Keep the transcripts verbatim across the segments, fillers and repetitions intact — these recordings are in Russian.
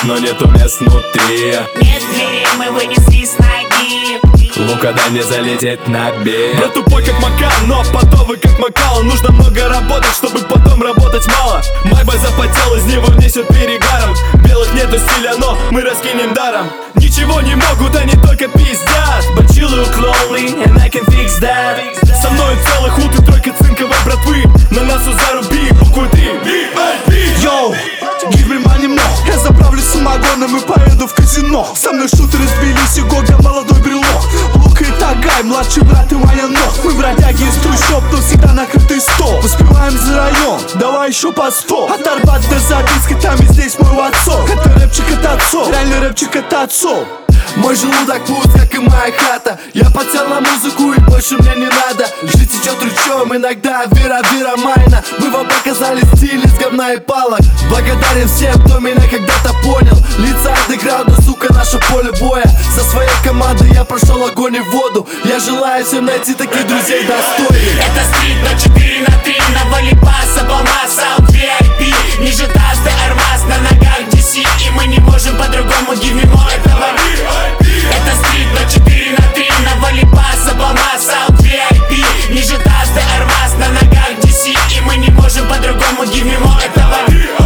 но нету мест внутри. Нет дверей, мы вынесли с ноги. Лука, дай мне залететь на бег. Я тупой как Макан, но потовый как Макал. Нужно много работать, чтобы потом работать мало. Майба запотел, из него несет перегаром. Белых нету стиля, но мы раскинем даром. Ничего не могут, они только пиздят. But you look lonely, and I can fix that. Со мной целый худ и тройка цинковой братвы. На носу заруби букву три. Йоу, give me money more. Я заправлюсь самогоном и поеду в казино. Со мной шутеры сбились, и Гога молодой брелок. Лук и Тагай, младший брат и моя ног. Мы бродяги из трущоб, но всегда накрытый стол. Успеваем за район, давай еще по сто. От Арбата до Записка, там и здесь мой ватсоп. Это рэпчик от отцов, реальный рэпчик от отцов. Мой желудок пуст, как и моя хата. Я подсел на музыку и больше мне не надо. Жизнь течет ручьем, иногда вера-вера майна. Мы вам показали стиль из говна и палок. Благодарен всем, кто меня когда-то понял. Лица андеграунда, сука, наше поле боя. Со своей командой я прошел огонь и воду. Я желаю всем найти таких друзей достойных. Это стрит, но четыре на три. На Валипаса, Балма, Саунд, ви ай пи. Ниже Тасты, Армаз, на ногах ди си. И мы не можем по-другому, give me more этого. Это стрит, но четыре на три. На Валипаса, Балма, Саунд, ви ай пи. Ниже Тасты, Армаз, на ногах ди си. И мы не можем по-другому, give me more этого.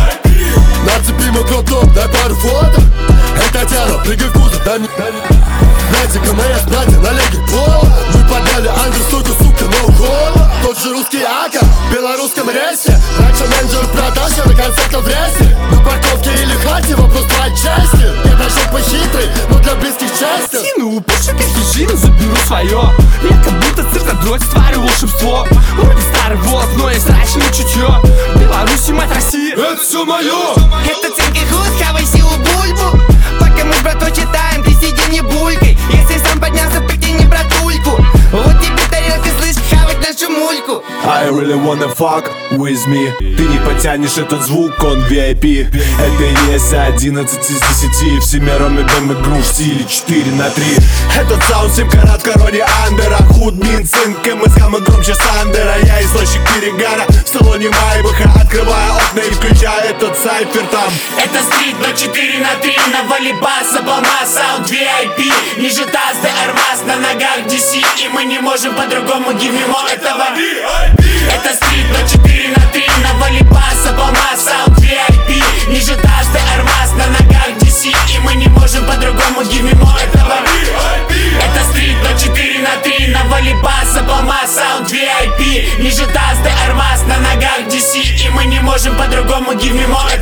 Нацепи мой кротоп, дай пару фото. Это тело, прыгай в кузов, дай мне. Знаете, КМС, братья, на леге пола. Мы подняли андерстойку, сука, но ухода. Тот же русский ака, в белорусском рейсе. Раньше менеджер продаж, я на концертах в рейсе. На парковке или хате, вопрос твоей чести. Я даже похитрый, но для близких частей. Кину, пушу как хижину, заберу свое. Я как будто циркодрот, творю волшебство. Вроде старый волк, но есть рачное чутье. Беларусь, мать России, Это все мое. Это цинк и худ, хавай силу бульбу. Пока мы с братом читаем, ты сиди не булькой. Если сам поднялся, притяни братульку. Вот тебе тарелка, слышь, хавать нашу мульку. I really wanna fuck with me. Ты не потянешь этот звук, он ви ай пи. Это и есть одиннадцать из десяти. Всемиром идем игру в стиле четыре на три. Этот саунд семь карат в короне Андера. Худ, мин, цинк, МСХ, мы громче Сандера. Я источник перегара, в салоне Майбаха. Открывая окна и включая этот сайфер там. Это стрит, но четыре на три. На Валипаса, Балма, Саунд, ви ай пи. Ниже Тасты, Армаз, на ногах ди си. И мы не можем по-другому, give me more этого. Это стрит, но четыре на три. На Валипаса, Балма, Саунд, ви ай пи. Ниже Тасты, Армаз, на ногах ди си. И мы не можем по-другому, give me more этого. Это стрит, но четыре на три. На Валипаса, Балма, Саунд, ви ай пи. Ниже Тасты, Армаз, на ногах ди си. И мы не можем по-другому, give me more